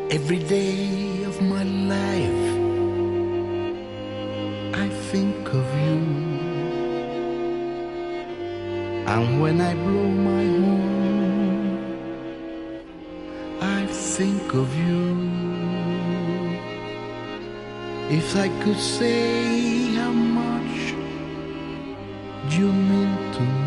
Every day of my life, I think of you. And when I blow my horn, I think of you. If I could say how much you mean to me,